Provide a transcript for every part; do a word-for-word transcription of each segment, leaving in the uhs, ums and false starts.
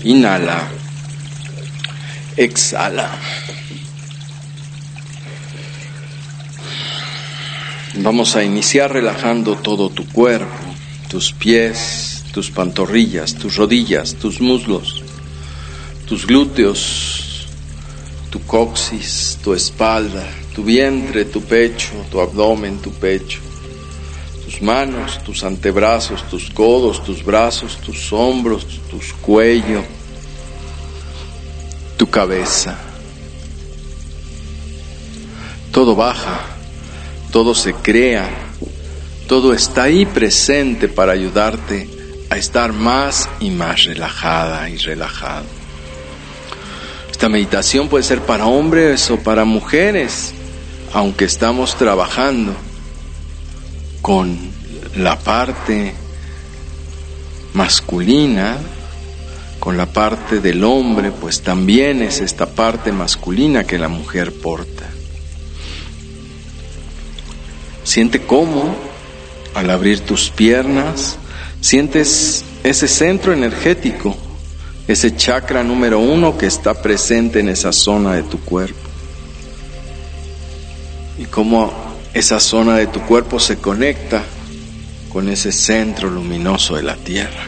Inhala. Exhala. Vamos a iniciar relajando todo tu cuerpo, tus pies, tus pantorrillas, tus rodillas, tus muslos, tus glúteos, tu coxis, tu espalda, tu vientre, tu pecho, tu abdomen, tu pecho, tus manos, tus antebrazos, tus codos, tus brazos, tus hombros, tu cuello, tu cabeza. Todo baja, todo se crea, todo está ahí presente para ayudarte a estar más y más relajada y relajado. Esta meditación puede ser para hombres o para mujeres, aunque estamos trabajando con la parte masculina, con la parte del hombre, pues también es esta parte masculina que la mujer porta. Siente cómo, al abrir tus piernas, sientes ese centro energético, ese chakra número uno que está presente en esa zona de tu cuerpo. Y cómo esa zona de tu cuerpo se conecta con ese centro luminoso de la tierra.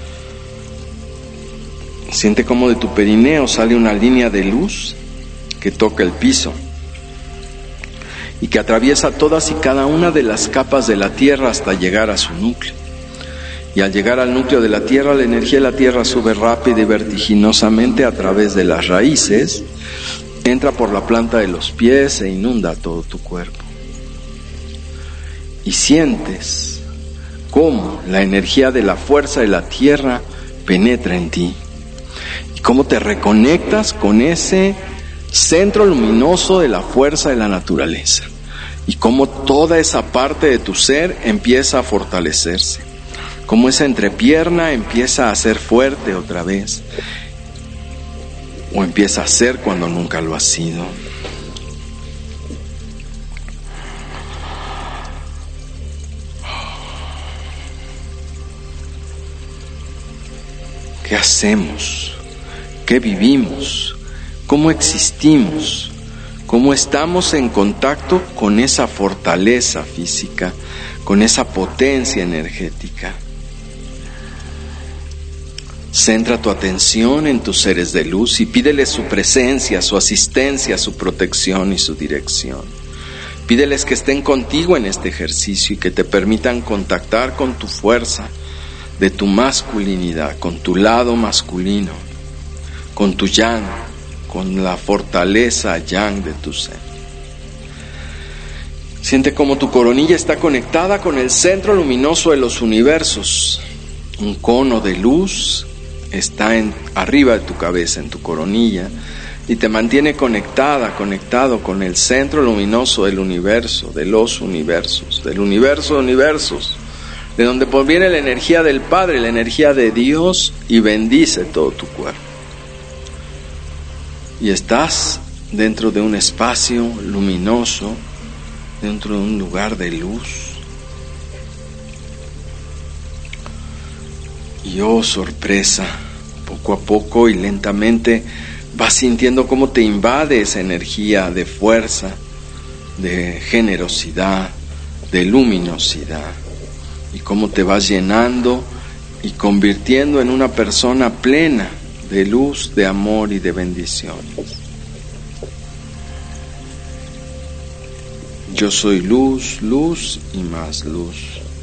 Siente cómo de tu perineo sale una línea de luz que toca el piso y que atraviesa todas y cada una de las capas de la tierra hasta llegar a su núcleo. Y al llegar al núcleo de la tierra, la energía de la tierra sube rápida y vertiginosamente a través de las raíces, entra por la planta de los pies e inunda todo tu cuerpo. Y sientes cómo la energía de la fuerza de la tierra penetra en ti. Y cómo te reconectas con ese centro luminoso de la fuerza de la naturaleza. Y cómo toda esa parte de tu ser empieza a fortalecerse. Cómo esa entrepierna empieza a ser fuerte otra vez. O empieza a ser cuando nunca lo ha sido. ¿Qué hacemos? ¿Qué vivimos? ¿Cómo existimos? ¿Cómo estamos en contacto con esa fortaleza física, con esa potencia energética? Centra tu atención en tus seres de luz y pídeles su presencia, su asistencia, su protección y su dirección. Pídeles que estén contigo en este ejercicio y que te permitan contactar con tu fuerza de tu masculinidad, con tu lado masculino, con tu yang, con la fortaleza yang de tu ser. Siente como tu coronilla está conectada con el centro luminoso de los universos. Un cono de luz está en, arriba de tu cabeza, en tu coronilla, y te mantiene conectada, conectado con el centro luminoso del universo, de los universos, del universo de universos, de donde proviene la energía del Padre, la energía de Dios, y bendice todo tu cuerpo. Y estás dentro de un espacio luminoso, dentro de un lugar de luz. Y oh sorpresa, poco a poco y lentamente vas sintiendo cómo te invade esa energía de fuerza, de generosidad, de luminosidad, y cómo te vas llenando y convirtiendo en una persona plena de luz, de amor y de bendiciones. Yo soy luz, luz y más luz.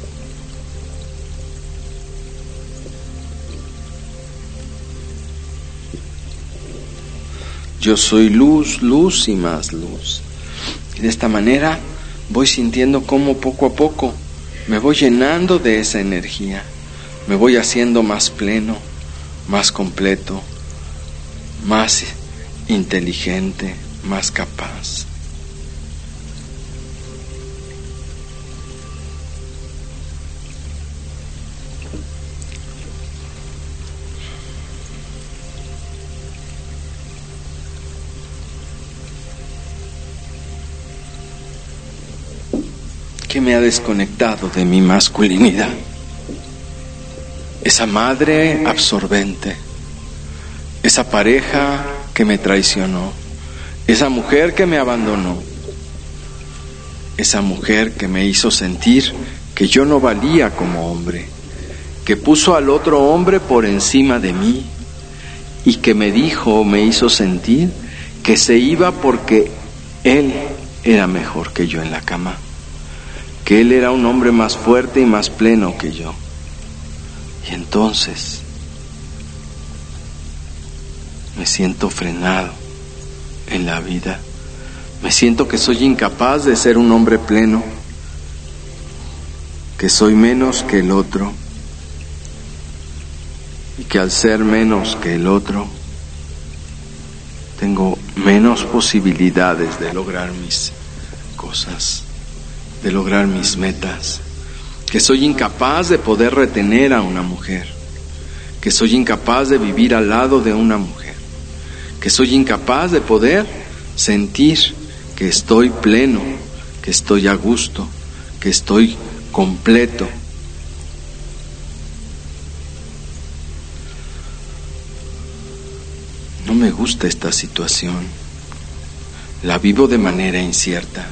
Yo soy luz, luz y más luz. Y de esta manera voy sintiendo cómo poco a poco me voy llenando de esa energía. Me voy haciendo más pleno, más completo, más inteligente, más capaz. ¿Qué me ha desconectado de mi masculinidad? Esa madre absorbente, esa pareja que me traicionó, esa mujer que me abandonó, esa mujer que me hizo sentir que yo no valía como hombre, que puso al otro hombre por encima de mí y que me dijo, me hizo sentir que se iba porque él era mejor que yo en la cama, que él era un hombre más fuerte y más pleno que yo. Y entonces me siento frenado en la vida, me siento que soy incapaz de ser un hombre pleno, que soy menos que el otro y que al ser menos que el otro tengo menos posibilidades de lograr mis cosas, de lograr mis metas, que soy incapaz de poder retener a una mujer, que soy incapaz de vivir al lado de una mujer, que soy incapaz de poder sentir que estoy pleno, que estoy a gusto, que estoy completo. No me gusta esta situación, la vivo de manera incierta.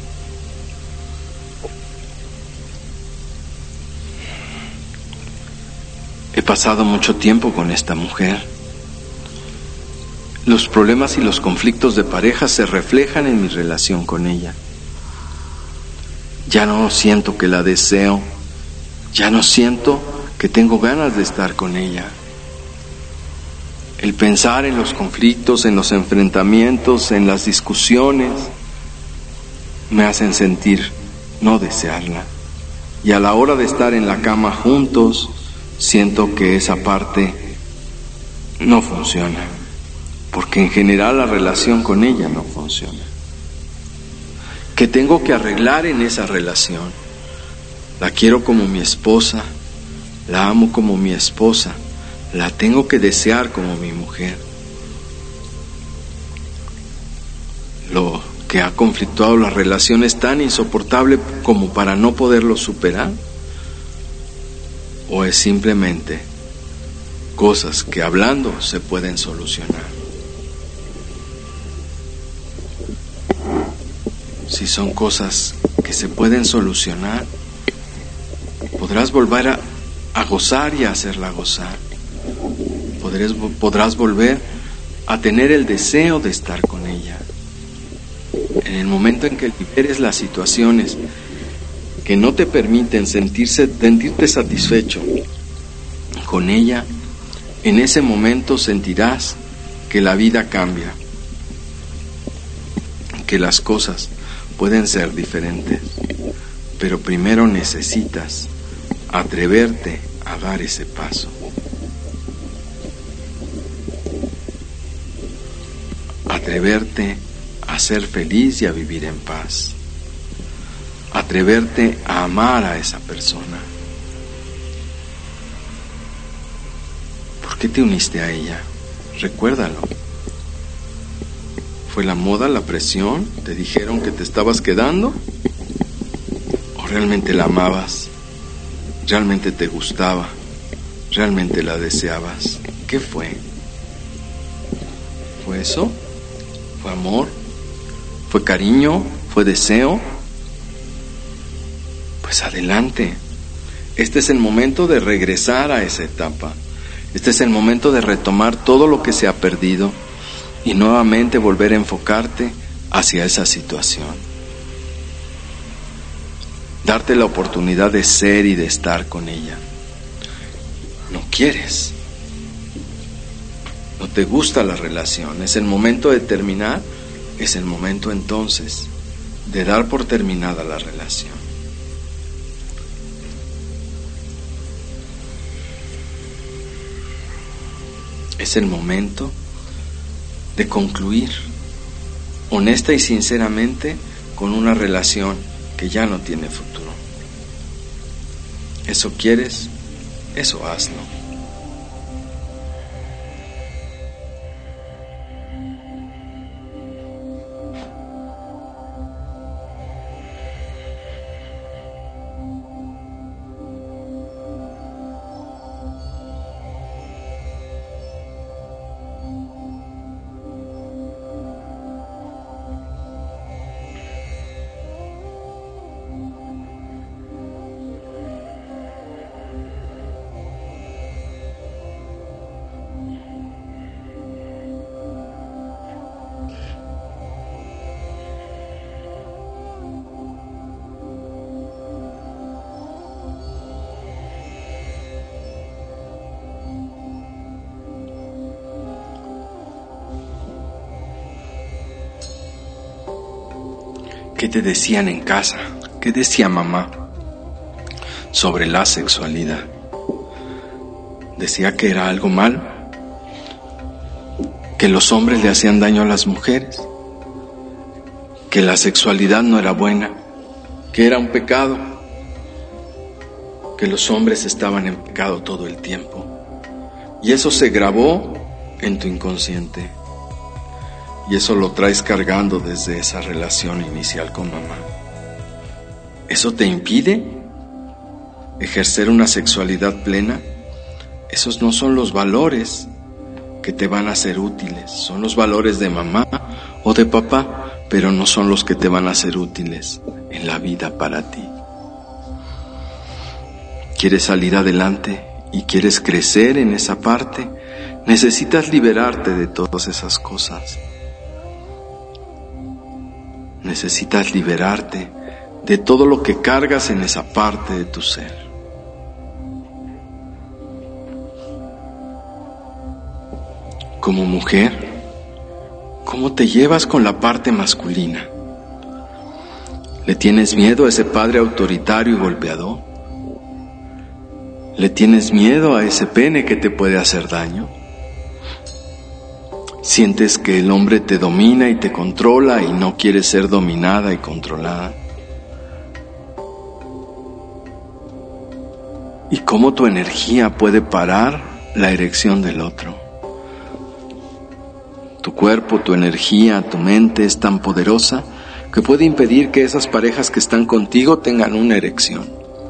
He pasado mucho tiempo con esta mujer. Los problemas y los conflictos de pareja se reflejan en mi relación con ella. Ya no siento que la deseo, ya no siento que tengo ganas de estar con ella. El pensar en los conflictos, en los enfrentamientos, en las discusiones, me hacen sentir no desearla. Y a la hora de estar en la cama juntos, siento que esa parte no funciona, porque en general la relación con ella no funciona. ¿Qué tengo que arreglar en esa relación? La quiero como mi esposa, la amo como mi esposa, la tengo que desear como mi mujer. Lo que ha conflictuado la relación es tan insoportable como para no poderlo superar, o es simplemente cosas que hablando se pueden solucionar. Si son cosas que se pueden solucionar, podrás volver a, a gozar y a hacerla gozar. Podrás, podrás volver a tener el deseo de estar con ella. En el momento en que liberes las situaciones que no te permiten sentirse, sentirte satisfecho con ella, en ese momento sentirás que la vida cambia, que las cosas pueden ser diferentes, pero primero necesitas atreverte a dar ese paso. Atreverte a ser feliz y a vivir en paz. Atreverte a amar a esa persona. ¿Por qué te uniste a ella? Recuérdalo. ¿Fue la moda, la presión? ¿Te dijeron que te estabas quedando? ¿O realmente la amabas? ¿Realmente te gustaba? ¿Realmente la deseabas? ¿Qué fue? ¿Fue eso? ¿Fue amor? ¿Fue cariño? ¿Fue deseo? Pues adelante. Este es el momento de regresar a esa etapa. Este es el momento de retomar todo lo que se ha perdido y nuevamente volver a enfocarte hacia esa situación. Darte la oportunidad de ser y de estar con ella. No quieres. No te gusta la relación. Es el momento de terminar. Es el momento entonces de dar por terminada la relación. Es el momento de concluir honesta y sinceramente con una relación que ya no tiene futuro. ¿Eso quieres? Eso hazlo. ¿Qué te decían en casa? ¿Qué decía mamá sobre la sexualidad? Decía que era algo malo, que los hombres le hacían daño a las mujeres, que la sexualidad no era buena, que era un pecado, que los hombres estaban en pecado todo el tiempo. Y eso se grabó en tu inconsciente. Y eso lo traes cargando desde esa relación inicial con mamá. ¿Eso te impide ejercer una sexualidad plena? Esos no son los valores que te van a ser útiles. Son los valores de mamá o de papá, pero no son los que te van a ser útiles en la vida para ti. ¿Quieres salir adelante y quieres crecer en esa parte? Necesitas liberarte de todas esas cosas. Necesitas liberarte de todo lo que cargas en esa parte de tu ser. Como mujer, ¿cómo te llevas con la parte masculina? ¿Le tienes miedo a ese padre autoritario y golpeador? ¿Le tienes miedo a ese pene que te puede hacer daño? ¿Sientes que el hombre te domina y te controla y no quieres ser dominada y controlada? ¿Y cómo tu energía puede parar la erección del otro? Tu cuerpo, tu energía, tu mente es tan poderosa que puede impedir que esas parejas que están contigo tengan una erección.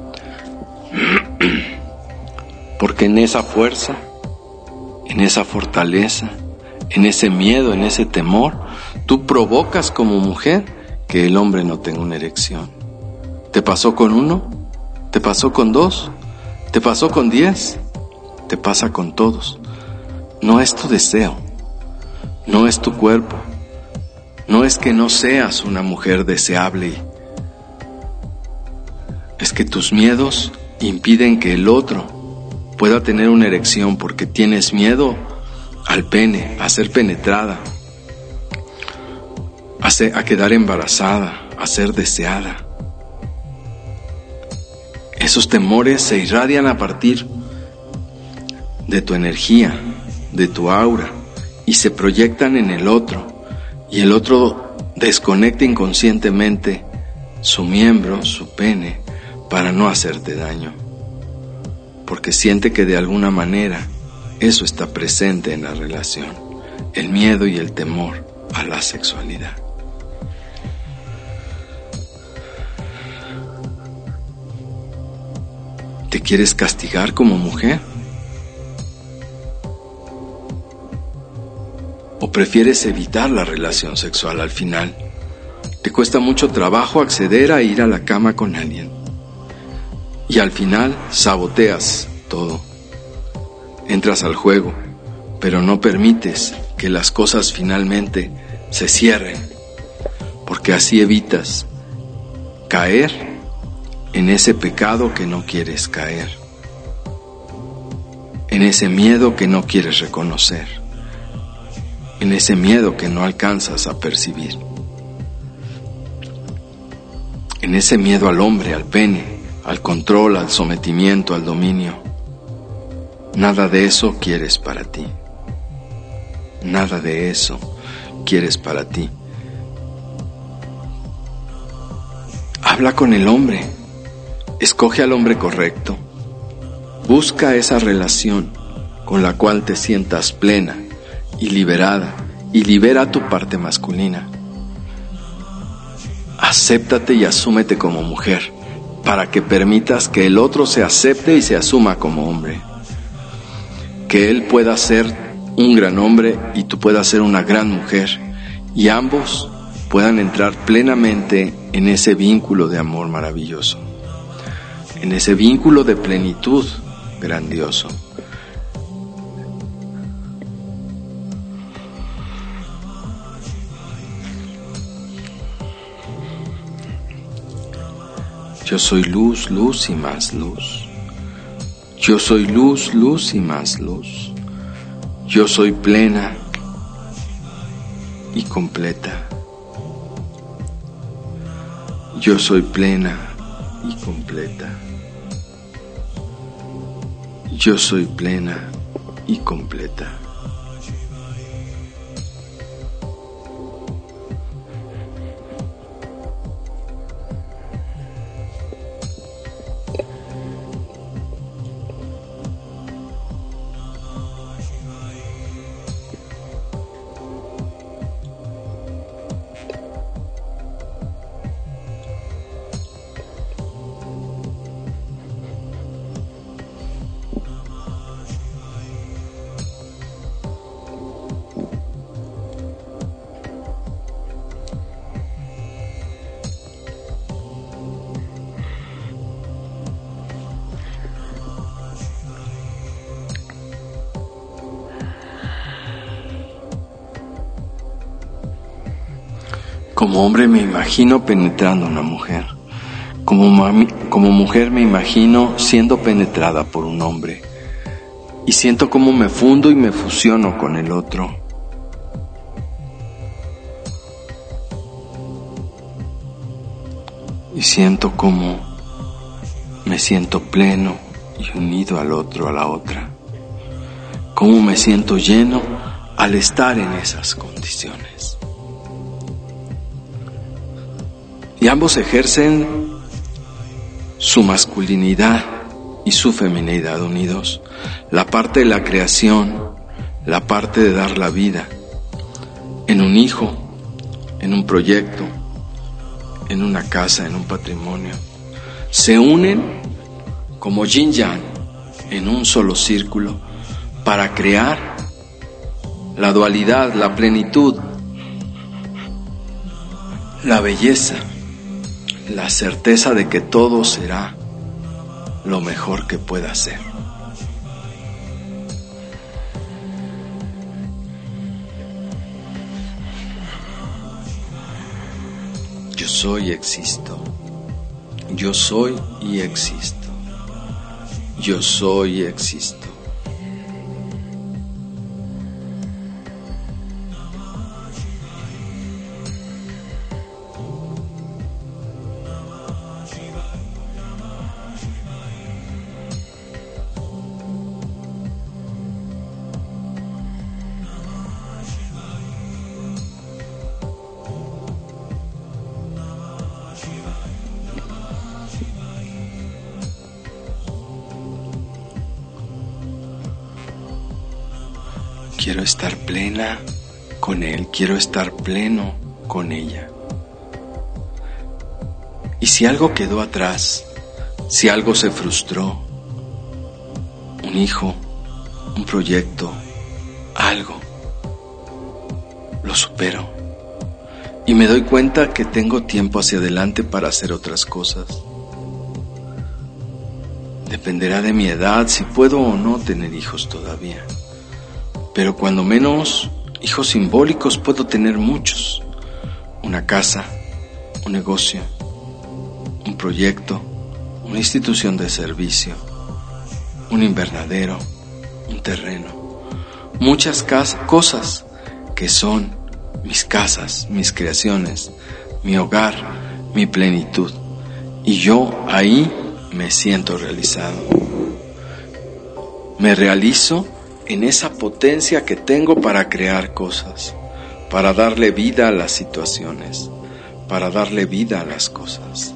Porque en esa fuerza, en esa fortaleza, en ese miedo, en ese temor, tú provocas como mujer que el hombre no tenga una erección. ¿Te pasó con uno? ¿Te pasó con dos? ¿Te pasó con diez? Te pasa con todos. No es tu deseo, no es tu cuerpo, no es que no seas una mujer deseable. Es que tus miedos impiden que el otro pueda tener una erección porque tienes miedo al pene, a ser penetrada, a, ser, a quedar embarazada, a ser deseada. Esos temores se irradian a partir de tu energía, de tu aura, y se proyectan en el otro, y el otro desconecta inconscientemente su miembro, su pene, para no hacerte daño, porque siente que de alguna manera eso está presente en la relación, el miedo y el temor a la sexualidad. ¿Te quieres castigar como mujer? ¿O prefieres evitar la relación sexual al final? ¿Te cuesta mucho trabajo acceder a ir a la cama con alguien? Y al final saboteas todo. Entras al juego, pero no permites que las cosas finalmente se cierren, porque así evitas caer en ese pecado que no quieres caer, en ese miedo que no quieres reconocer, en ese miedo que no alcanzas a percibir, en ese miedo al hombre, al pene, al control, al sometimiento, al dominio. Nada de eso quieres para ti. Nada de eso quieres para ti. Habla con el hombre. Escoge al hombre correcto. Busca esa relación con la cual te sientas plena y liberada, y libera tu parte masculina. Acéptate y asúmete como mujer, para que permitas que el otro se acepte y se asuma como hombre. Que él pueda ser un gran hombre y tú puedas ser una gran mujer, y ambos puedan entrar plenamente en ese vínculo de amor maravilloso, en ese vínculo de plenitud grandioso. Yo soy luz, luz y más luz. Yo soy luz, luz y más luz. Yo soy plena y completa. Yo soy plena y completa. Yo soy plena y completa. Como hombre me imagino penetrando a una mujer. Como, mami, como mujer me imagino siendo penetrada por un hombre. Y siento cómo me fundo y me fusiono con el otro. Y siento cómo me siento pleno y unido al otro, a la otra. Cómo me siento lleno al estar en esas condiciones. Y ambos ejercen su masculinidad y su feminidad unidos. La parte de la creación, la parte de dar la vida, en un hijo, en un proyecto, en una casa, en un patrimonio. Se unen como yin yang en un solo círculo para crear la dualidad, la plenitud, la belleza, la certeza de que todo será lo mejor que pueda ser. Yo soy y existo. Yo soy y existo. Yo soy y existo. Quiero estar plena con él, quiero estar pleno con ella. Y si algo quedó atrás, si algo se frustró, un hijo, un proyecto, algo, lo supero. Y me doy cuenta que tengo tiempo hacia adelante para hacer otras cosas. Dependerá de mi edad si puedo o no tener hijos todavía. Pero cuando menos hijos simbólicos puedo tener muchos. Una casa, un negocio, un proyecto, una institución de servicio, un invernadero, un terreno. Muchas cas- cosas que son mis casas, mis creaciones, mi hogar, mi plenitud. Y yo ahí me siento realizado. Me realizo en esa potencia que tengo para crear cosas, para darle vida a las situaciones, para darle vida a las cosas.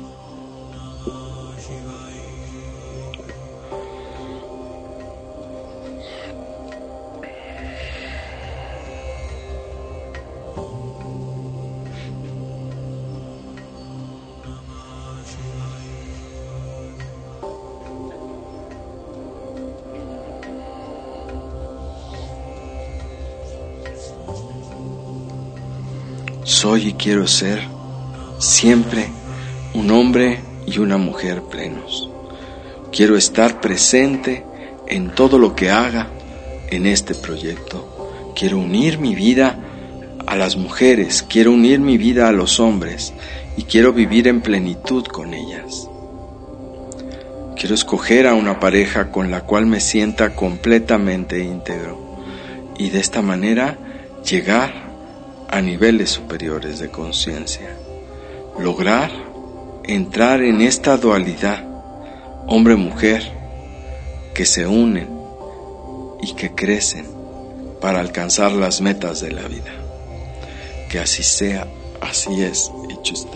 Soy y quiero ser siempre un hombre y una mujer plenos. Quiero estar presente en todo lo que haga en este proyecto. Quiero unir mi vida a las mujeres, quiero unir mi vida a los hombres y quiero vivir en plenitud con ellas. Quiero escoger a una pareja con la cual me sienta completamente íntegro y de esta manera llegar a niveles superiores de conciencia, lograr entrar en esta dualidad, hombre-mujer, que se unen y que crecen para alcanzar las metas de la vida. Que así sea, así es, hecho está.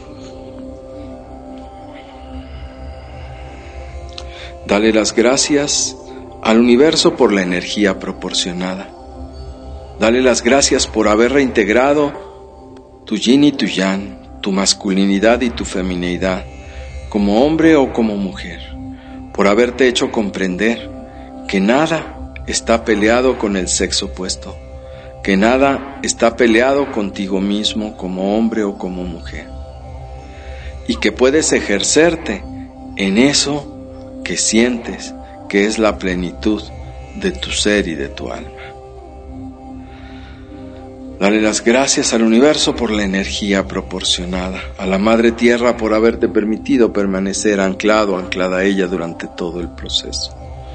Dale las gracias al universo por la energía proporcionada. Dale las gracias por haber reintegrado tu yin y tu yang, tu masculinidad y tu feminidad, como hombre o como mujer, por haberte hecho comprender que nada está peleado con el sexo opuesto, que nada está peleado contigo mismo como hombre o como mujer, y que puedes ejercerte en eso que sientes que es la plenitud de tu ser y de tu alma. Dale las gracias al universo por la energía proporcionada, a la Madre Tierra por haberte permitido permanecer anclado, anclada a ella durante todo el proceso.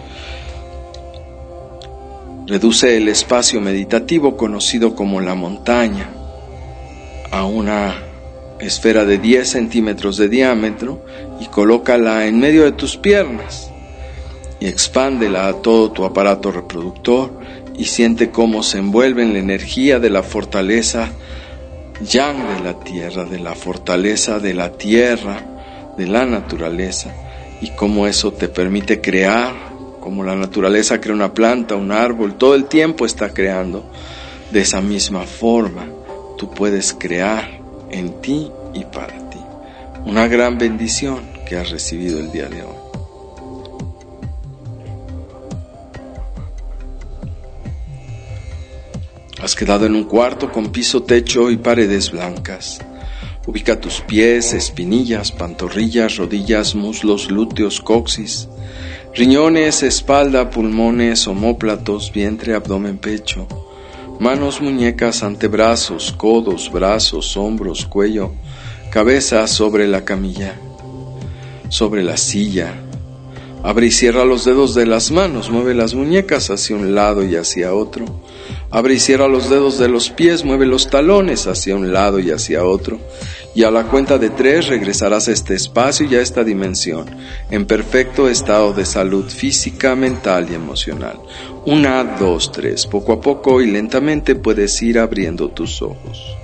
Reduce el espacio meditativo conocido como la montaña a una esfera de diez centímetros de diámetro y colócala en medio de tus piernas y expándela a todo tu aparato reproductor y siente cómo se envuelve en la energía de la fortaleza yang de la tierra, de la fortaleza de la tierra, de la naturaleza, y cómo eso te permite crear, como la naturaleza crea una planta, un árbol, todo el tiempo está creando. De esa misma forma, tú puedes crear en ti y para ti. Una gran bendición que has recibido el día de hoy. Has quedado en un cuarto con piso, techo y paredes blancas. Ubica tus pies, espinillas, pantorrillas, rodillas, muslos, glúteos, coxis, riñones, espalda, pulmones, omóplatos, vientre, abdomen, pecho, manos, muñecas, antebrazos, codos, brazos, hombros, cuello, cabeza sobre la camilla, sobre la silla. Abre y cierra los dedos de las manos, mueve las muñecas hacia un lado y hacia otro. Abre y cierra los dedos de los pies, mueve los talones hacia un lado y hacia otro. Y a la cuenta de tres regresarás a este espacio y a esta dimensión, en perfecto estado de salud física, mental y emocional. Una, dos, tres. Poco a poco y lentamente puedes ir abriendo tus ojos.